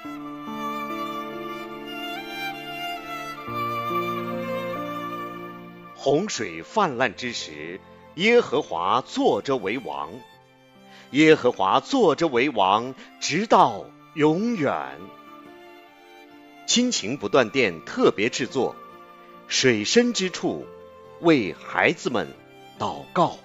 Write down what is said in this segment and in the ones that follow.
洪水泛滥之时，耶和华坐着为王，耶和华坐着为王，直到永远。亲情不断电特别制作，水深之处为孩子们祷告。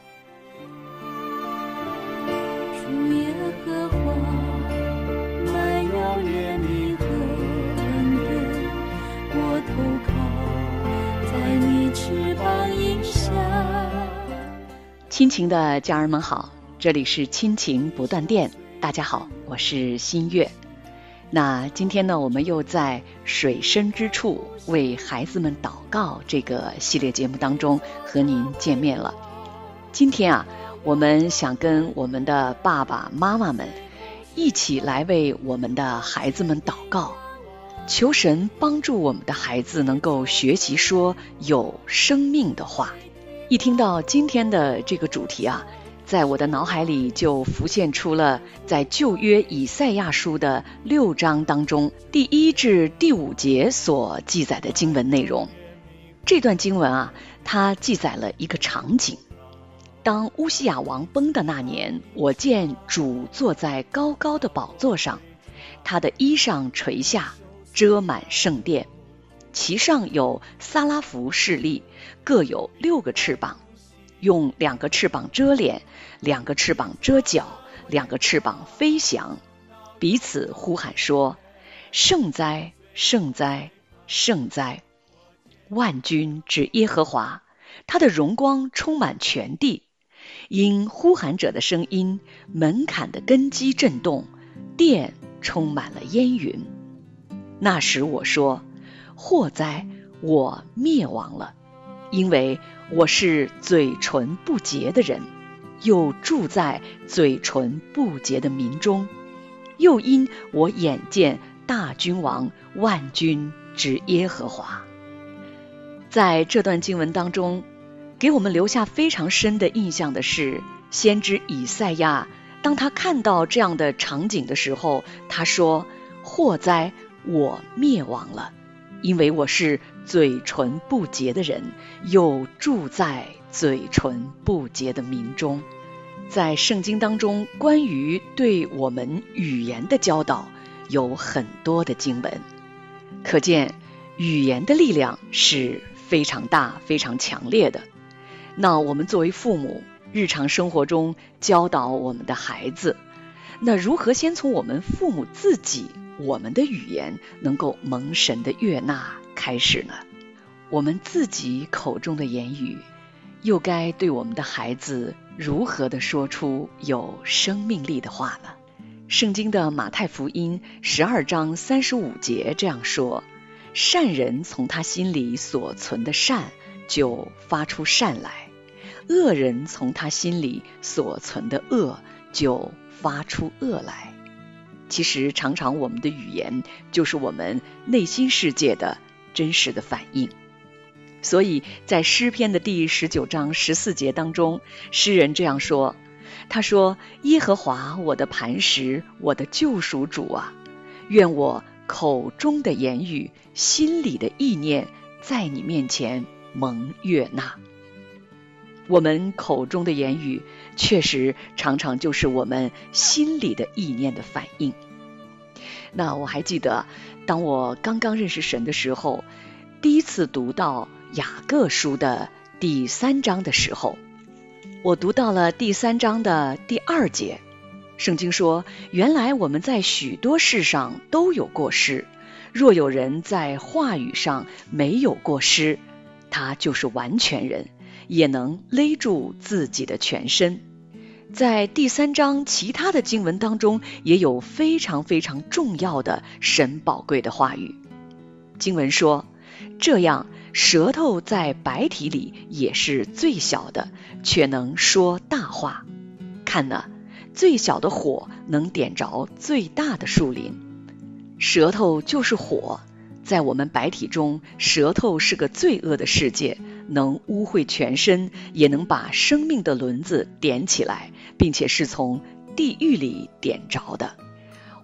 主耶和华，满有怜悯和恩典，我投靠在你翅膀荫下。 亲情的家人们好，这里是亲情不断电，大家好，我是新月。那今天呢，我们又在水深之处为孩子们祷告这个系列节目当中和您见面了。今天啊，我们想跟我们的爸爸妈妈们一起来为我们的孩子们祷告，求神帮助我们的孩子能够学习说有生命的话。一听到今天的这个主题啊，在我的脑海里就浮现出了在旧约以赛亚书的6章当中第1至第5节所记载的经文内容。这段经文啊，它记载了一个场景。当乌西雅王崩的那年，我见主坐在高高的宝座上，他的衣裳垂下，遮满圣殿，其上有撒拉弗侍立，各有6个翅膀，用2个翅膀遮脸，2个翅膀遮脚，2个翅膀飞翔，彼此呼喊说：圣哉，圣哉，圣哉！万军之耶和华，他的荣光充满全地。因呼喊者的声音，门槛的根基震动，殿充满了烟云。那时我说：祸哉，我灭亡了，因为我是嘴唇不洁的人，又住在嘴唇不洁的民中，又因我眼见大君王万军之耶和华。在这段经文当中，给我们留下非常深的印象的是，先知以赛亚当他看到这样的场景的时候，他说：祸哉，我灭亡了，因为我是嘴唇不洁的人，又住在嘴唇不洁的民中。在圣经当中，关于对我们语言的教导有很多的经文，可见语言的力量是非常大非常强烈的。那我们作为父母，日常生活中教导我们的孩子，那如何先从我们父母自己，我们的语言能够蒙神的悦纳开始呢？我们自己口中的言语，又该对我们的孩子如何的说出有生命力的话呢？圣经的马太福音12章35节这样说：善人从他心里所存的善就发出善来，恶人从他心里所存的恶就发出恶来。其实常常我们的语言就是我们内心世界的真实的反应。所以在诗篇的第19章14节当中，诗人这样说，他说：耶和华我的磐石，我的救赎主啊，愿我口中的言语，心里的意念，在你面前蒙悦纳。我们口中的言语确实常常就是我们心里的意念的反应。那我还记得，当我刚刚认识神的时候，第一次读到雅各书的第3章的时候，我读到了第3章的第2节，圣经说，原来我们在许多事上都有过失，若有人在话语上没有过失，他就是完全人，也能勒住自己的全身。在第3章其他的经文当中，也有非常非常重要的神宝贵的话语。经文说，这样舌头在百体里也是最小的，却能说大话。看哪，最小的火能点着最大的树林。舌头就是火，在我们百体中，舌头是个罪恶的世界，能污秽全身，也能把生命的轮子点起来，并且是从地狱里点着的。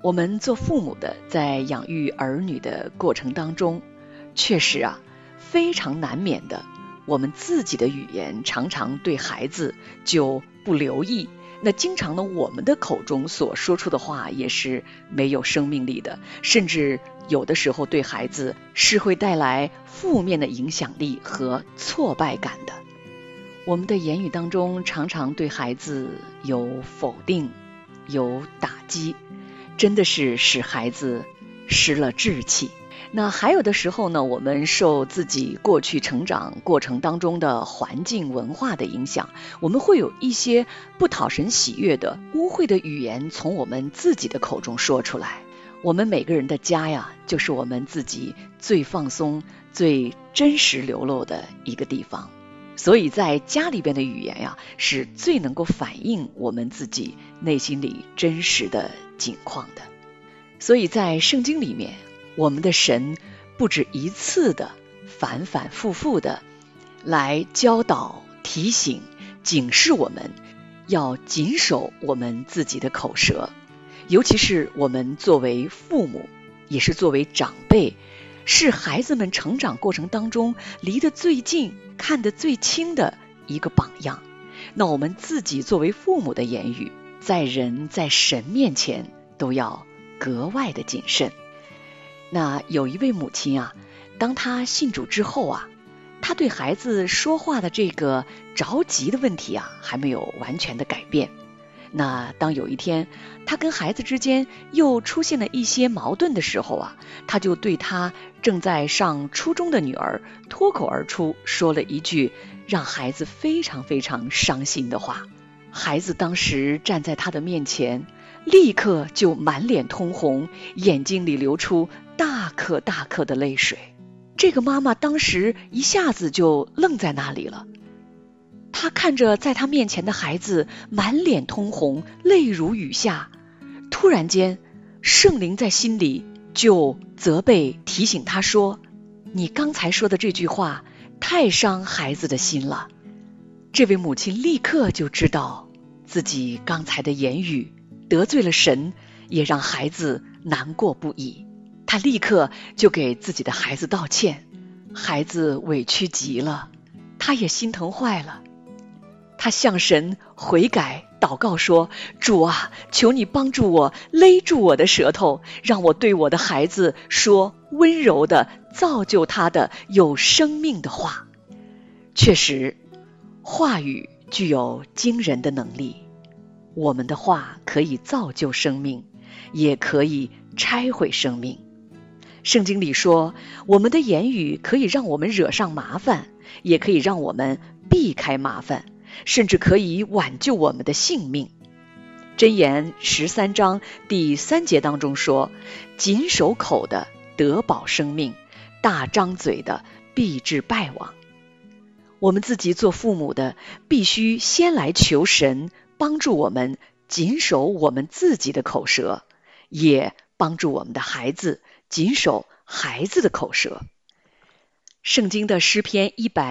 我们做父母的在养育儿女的过程当中，确实非常难免的，我们自己的语言常常对孩子就不留意，那经常呢，我们的口中所说出的话也是没有生命力的，甚至有的时候对孩子是会带来负面的影响力和挫败感的。我们的言语当中常常对孩子有否定，有打击，真的是使孩子失了志气。那还有的时候呢，我们受自己过去成长过程当中的环境文化的影响，我们会有一些不讨神喜悦的污秽的语言从我们自己的口中说出来。我们每个人的家就是我们自己最放松最真实流露的一个地方，所以在家里边的语言是最能够反映我们自己内心里真实的境况的。所以在圣经里面，我们的神不止一次的反反复复的来教导提醒警示我们要谨守我们自己的口舌，尤其是我们作为父母，也是作为长辈，是孩子们成长过程当中离得最近看得最清的一个榜样。那我们自己作为父母的言语，在人在神面前都要格外的谨慎。那有一位母亲当她信主之后她对孩子说话的这个着急的问题还没有完全的改变。那当有一天她跟孩子之间又出现了一些矛盾的时候她就对她正在上初中的女儿脱口而出说了一句让孩子非常非常伤心的话。孩子当时站在她的面前，立刻就满脸通红，眼睛里流出大颗大颗的泪水。这个妈妈当时一下子就愣在那里了，她看着在她面前的孩子满脸通红，泪如雨下，突然间圣灵在心里就责备提醒她说，你刚才说的这句话太伤孩子的心了。这位母亲立刻就知道自己刚才的言语得罪了神，也让孩子难过不已。他立刻就给自己的孩子道歉，孩子委屈极了，他也心疼坏了。他向神悔改祷告说，主求你帮助我勒住我的舌头，让我对我的孩子说温柔的造就他的有生命的话。确实，话语具有惊人的能力，我们的话可以造就生命，也可以拆毁生命。圣经里说，我们的言语可以让我们惹上麻烦，也可以让我们避开麻烦，甚至可以挽救我们的性命。箴言13章第3节当中说，谨守口的得保生命，大张嘴的必致败亡。我们自己做父母的必须先来求神帮助我们谨守我们自己的口舌，也帮助我们的孩子谨守孩子的口舌。圣经的诗篇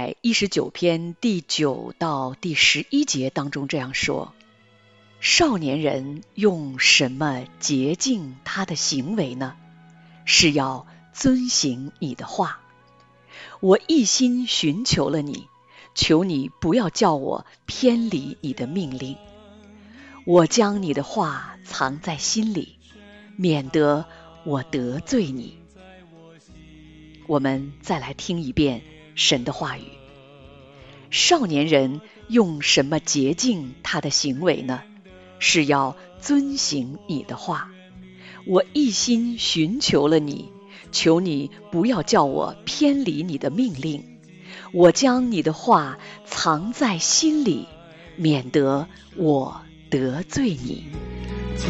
119篇第9到第11节当中这样说，少年人用什么洁净他的行为呢？是要遵行你的话。我一心寻求了你，求你不要叫我偏离你的命令。我将你的话藏在心里，免得我得罪你。我们再来听一遍神的话语。少年人用什么洁净他的行为呢？是要遵行你的话。我一心寻求了你，求你不要叫我偏离你的命令。我将你的话藏在心里，免得我得罪你。 做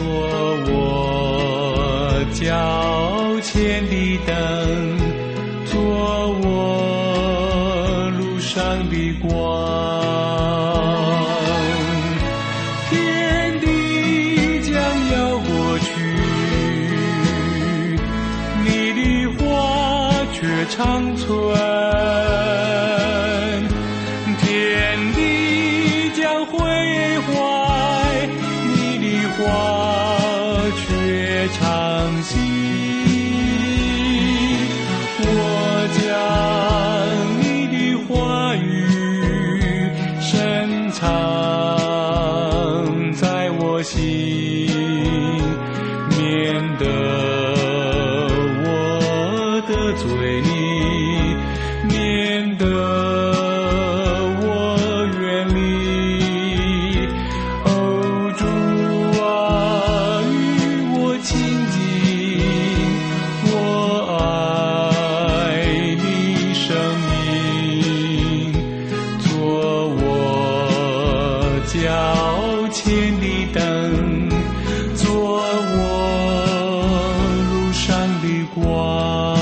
我脚前的灯，做我路上的光。天地将要过去，你的话却长存。天地将毁坏，你的话却长心，我将你的话语深藏在我心，免得我得罪你，免得我远离。哦，主啊，与我亲近，我爱你生命，做我脚前的灯，做我路上的光。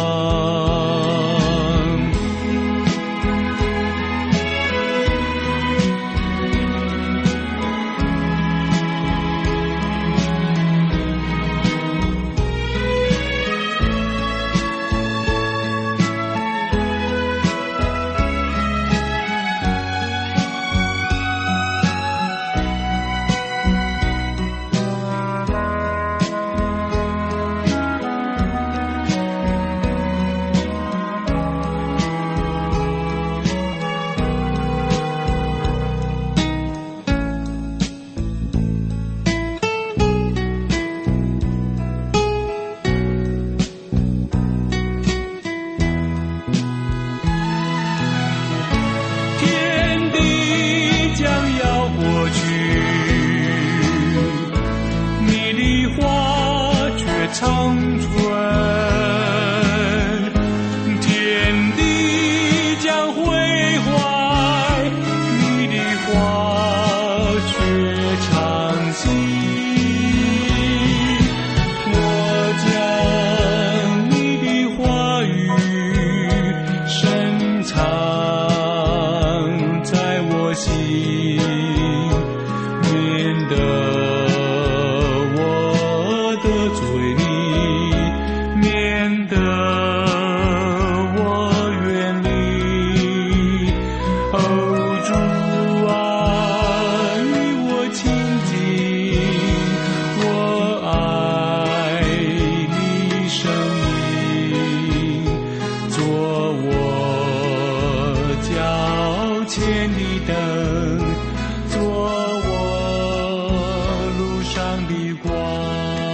天地将要过去，你的话却长存。天地将毁坏，你的话却长新。我将你的话语深藏在我心，免得我得罪你，免得我远离。哦，主啊，与我亲近，我爱你生命，做我脚前的灯，做我路上的光。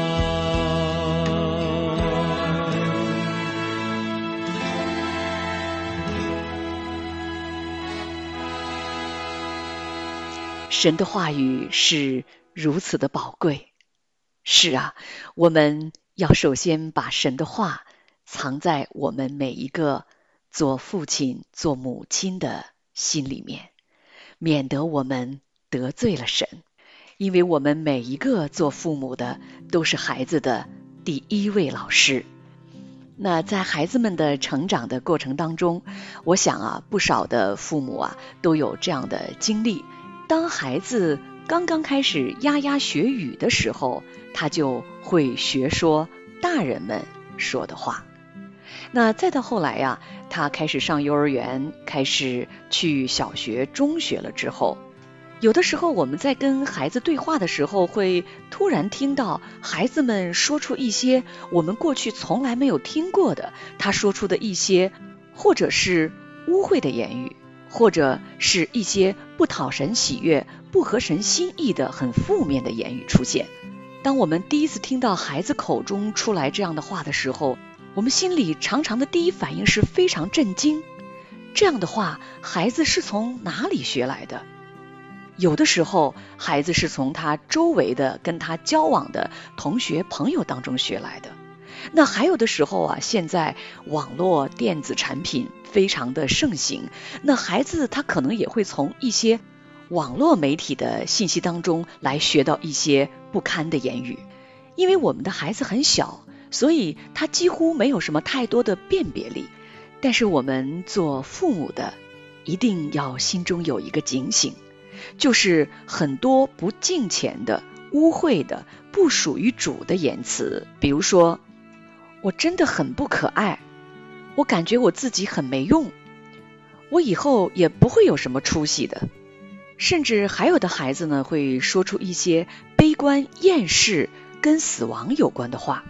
神的话语是如此的宝贵。是啊，我们要首先把神的话藏在我们每一个做父亲、做母亲的心里面，免得我们得罪了神。因为我们每一个做父母的都是孩子的第一位老师。那在孩子们的成长的过程当中，我想啊，不少的父母啊都有这样的经历。当孩子刚刚开始牙牙学语的时候，他就会学说大人们说的话。那再到后来呀，他开始上幼儿园，开始去小学、中学了之后，有的时候我们在跟孩子对话的时候，会突然听到孩子们说出一些我们过去从来没有听过的，他说出的一些或者是污秽的言语，或者是一些不讨神喜悦、不合神心意的很负面的言语出现。当我们第一次听到孩子口中出来这样的话的时候，我们心里常常的第一反应是非常震惊。这样的话，孩子是从哪里学来的？有的时候，孩子是从他周围的跟他交往的同学朋友当中学来的。那还有的时候啊，现在网络电子产品非常的盛行，那孩子他可能也会从一些网络媒体的信息当中来学到一些不堪的言语。因为我们的孩子很小，所以他几乎没有什么太多的辨别力。但是我们做父母的一定要心中有一个警醒，就是很多不敬虔的、污秽的、不属于主的言辞，比如说我真的很不可爱，我感觉我自己很没用，我以后也不会有什么出息的。甚至还有的孩子呢，会说出一些悲观、厌世跟死亡有关的话。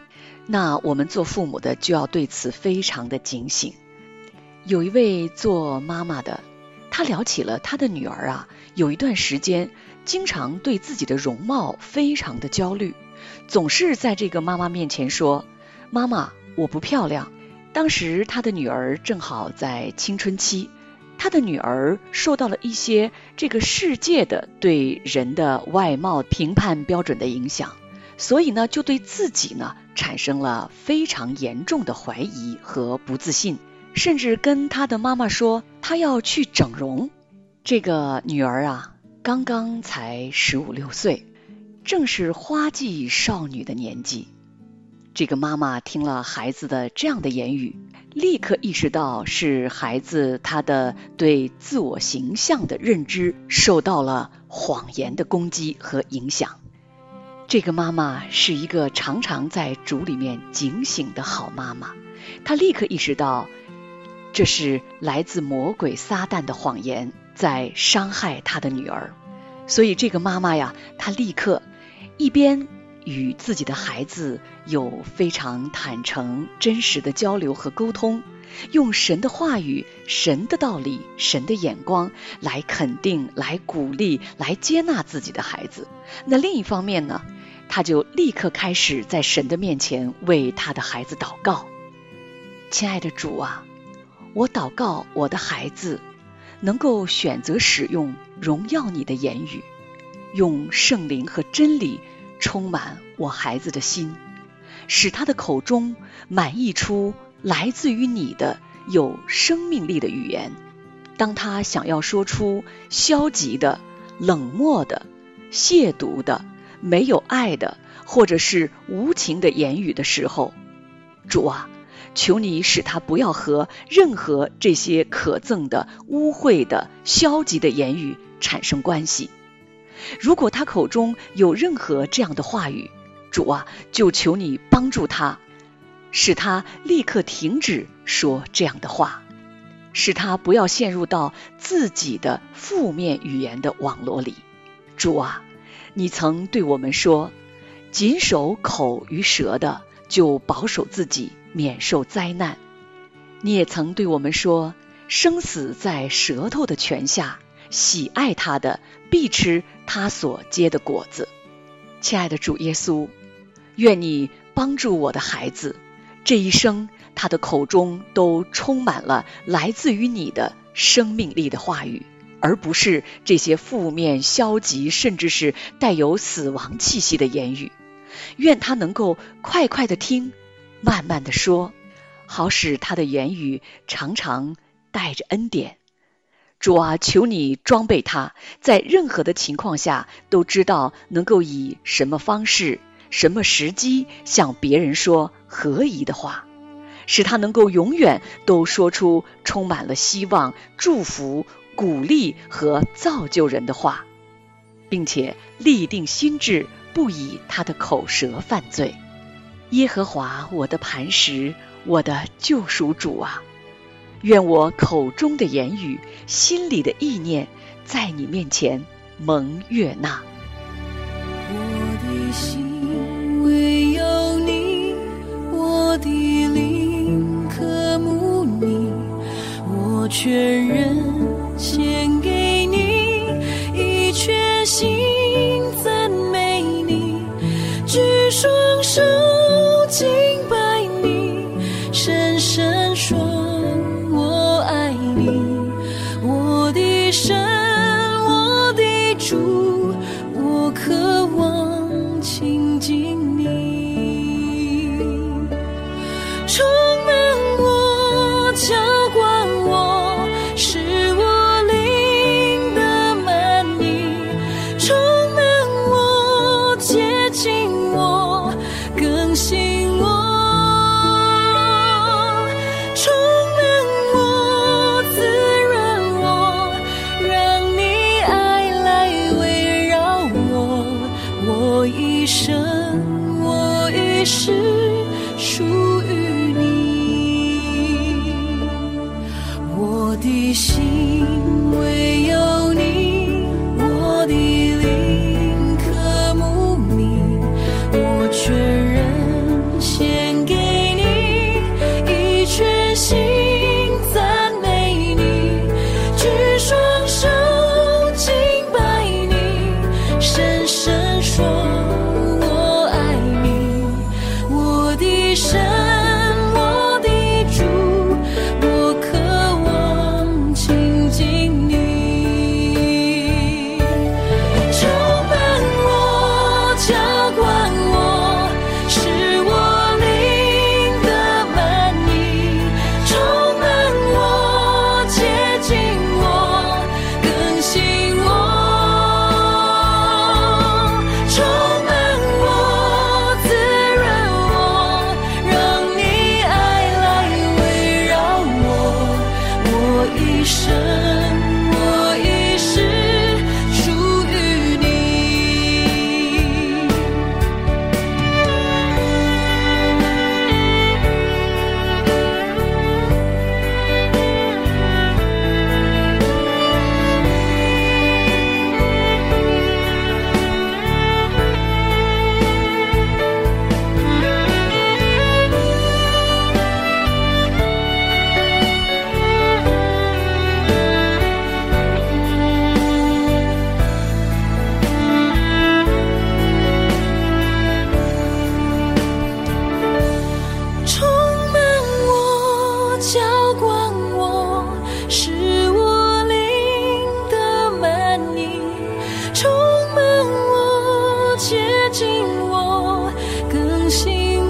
那我们做父母的就要对此非常的警醒。有一位做妈妈的，她聊起了她的女儿啊，有一段时间经常对自己的容貌非常的焦虑，总是在这个妈妈面前说，妈妈，我不漂亮。当时她的女儿正好在青春期，她的女儿受到了一些这个世界的对人的外貌评判标准的影响，所以呢，就对自己呢产生了非常严重的怀疑和不自信，甚至跟她的妈妈说她要去整容。这个女儿啊，刚刚才15、16岁，正是花季少女的年纪。这个妈妈听了孩子的这样的言语，立刻意识到是孩子他的对自我形象的认知受到了谎言的攻击和影响。这个妈妈是一个常常在主里面警醒的好妈妈，她立刻意识到这是来自魔鬼撒旦的谎言在伤害她的女儿。所以这个妈妈呀，她立刻一边与自己的孩子有非常坦诚真实的交流和沟通，用神的话语、神的道理、神的眼光来肯定、来鼓励、来接纳自己的孩子。那另一方面呢，他就立刻开始在神的面前为他的孩子祷告。亲爱的主啊，我祷告我的孩子能够选择使用荣耀你的言语，用圣灵和真理充满我孩子的心，使他的口中满溢出来自于你的有生命力的语言。当他想要说出消极的、冷漠的、亵渎的、没有爱的或者是无情的言语的时候，主啊，求你使他不要和任何这些可憎的、污秽的、消极的言语产生关系。如果他口中有任何这样的话语，主啊，就求你帮助他，使他立刻停止说这样的话，使他不要陷入到自己的负面语言的网络里。主啊，你曾对我们说，谨守口与舌的，就保守自己免受灾难。你也曾对我们说，生死在舌头的权下，喜爱他的必吃他所结的果子。亲爱的主耶稣，愿你帮助我的孩子，这一生他的口中都充满了来自于你的生命力的话语，而不是这些负面、消极，甚至是带有死亡气息的言语。愿他能够快快的听，慢慢的说，好使他的言语常常带着恩典。主啊，求你装备他，在任何的情况下都知道能够以什么方式、什么时机向别人说合宜的话，使他能够永远都说出充满了希望、祝福、鼓励和造就人的话，并且立定心志，不以他的口舌犯罪。耶和华我的磐石，我的救赎主啊，愿我口中的言语、心里的意念，在你面前蒙悦纳。 我的心唯有你，我的灵渴慕你，我全人献给你，一全心赞美你，举双手敬拜你，深深说我爱你，我的神，我的主，我渴望亲近你，充满我，浇灌我，使的神，我的主，我渴望亲近你，充满我，浇灌我，使我灵得满溢，充满我，洁净我，更新我，充满我，滋润我，让你爱来围绕我，我一生，我一世属于你。充满我，浇灌我，使我灵得满溢，充满我，洁净我，更新我，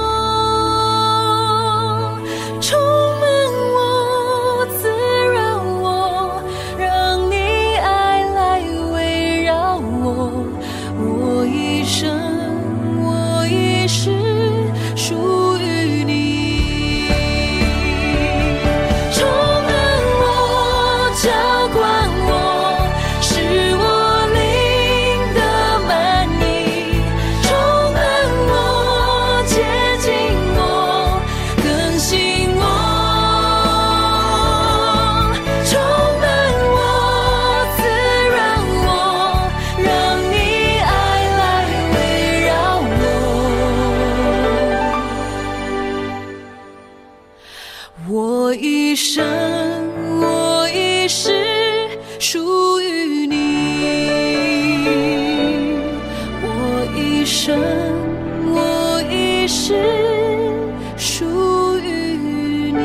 充满我，滋润我，让你爱来围绕我，我一生，我一世属于你，充满我，浇灌我，使我灵得满溢，充满我，洁净我，更新我，充满我，滋润我，让你爱来围绕我，我一生，我一世属于你，我一生，我一世属于你。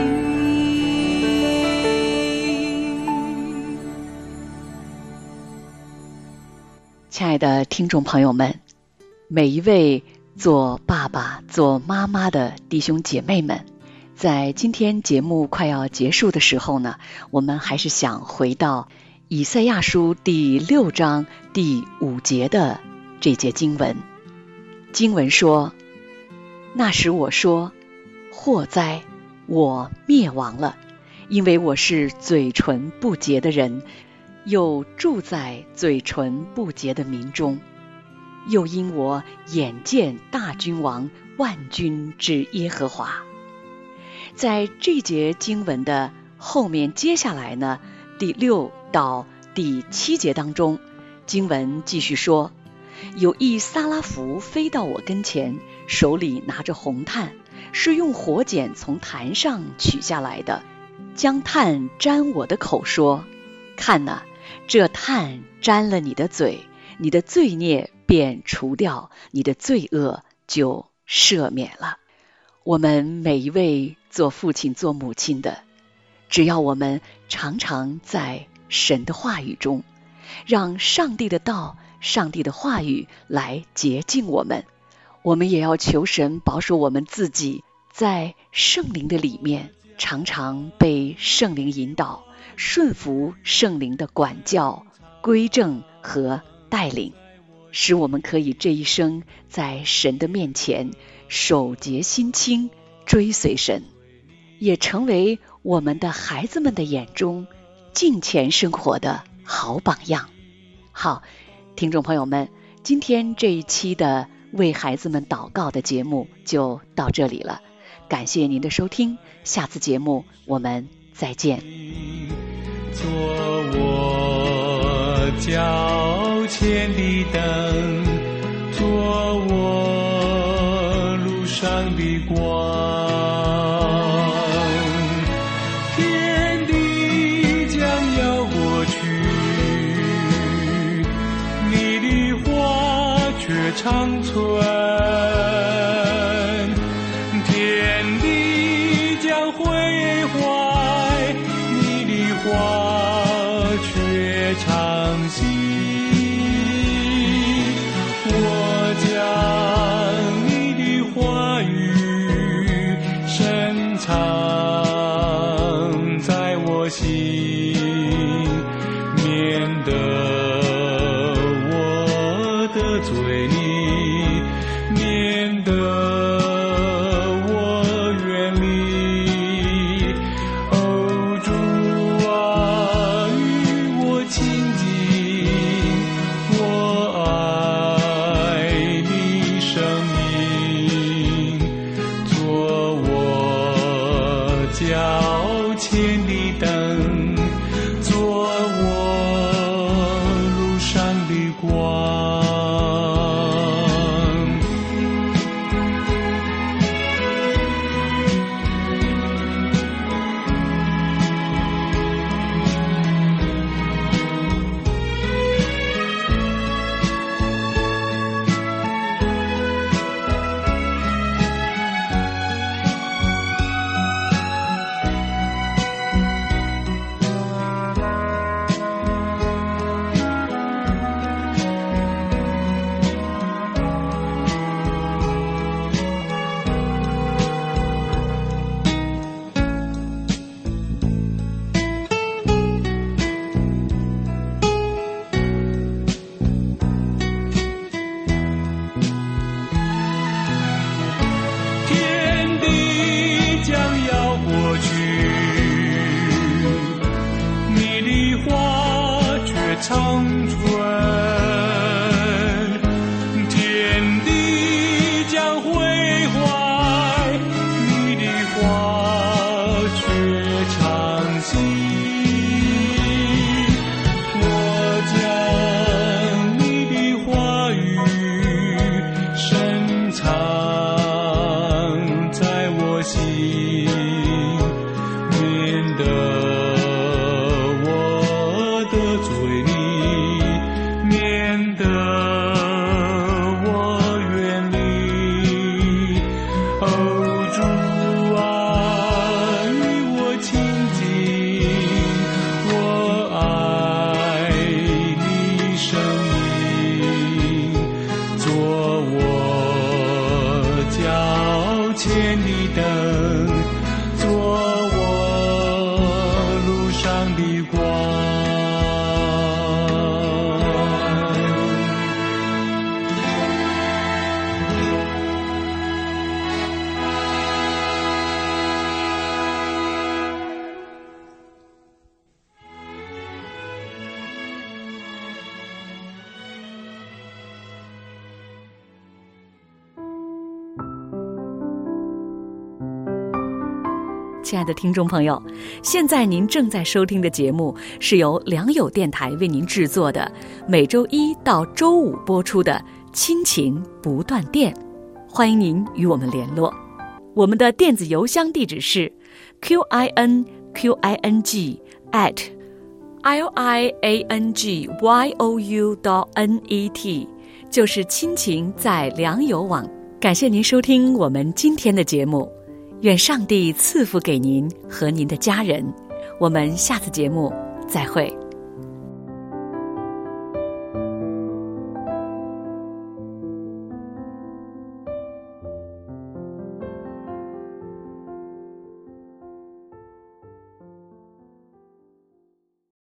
亲爱的听众朋友们，每一位做爸爸、做妈妈的弟兄姐妹们，在今天节目快要结束的时候呢，我们还是想回到以赛亚书第6章第5节的这节经文。经文说：那时我说，祸哉，我灭亡了，因为我是嘴唇不洁的人，又住在嘴唇不洁的民中，又因我眼见大君王万军之耶和华。在这节经文的后面接下来呢，第6到第7节当中，经文继续说，有一撒拉弗飞到我跟前，手里拿着红炭，是用火剪从坛上取下来的，将炭沾我的口，说，看哪，这炭沾了你的嘴，你的罪孽便除掉，你的罪恶就赦免了。我们每一位做父亲做母亲的，只要我们常常在神的话语中，让上帝的道、上帝的话语来洁净我们，我们也要求神保守我们自己在圣灵的里面，常常被圣灵引导，顺服圣灵的管教、规正和带领，使我们可以这一生在神的面前守洁心清，追随神，也成为我们的孩子们的眼中敬虔生活的好榜样。好，听众朋友们，今天这一期的为孩子们祷告的节目就到这里了，感谢您的收听，下次节目我们再见。 做我脚前的灯，做我路上的光，天地将要过去，你的话却长存， 常在我心，免得我得罪你，免得我远离。哦，主啊，与我亲近，我爱你声音，做我脚前的灯，做我路上的光。天地将要过去，你的话却长存。天地将毁坏，你的话却长新。我将你的话语深藏在我心，免得我得罪你，免得我远离。哦，主啊，与我亲近，我爱你声音，做我脚前的灯，做我路上的光。 亲爱的听众朋友，现在您正在收听的节目是由良友电台为您制作的，每周一到周五播出的亲情不断电。欢迎您与我们联络，我们的电子邮箱地址是 QINQING@liangyou.net， 就是亲情在良友网。感谢您收听我们今天的节目，愿上帝赐福给您和您的家人。我们下次节目再会。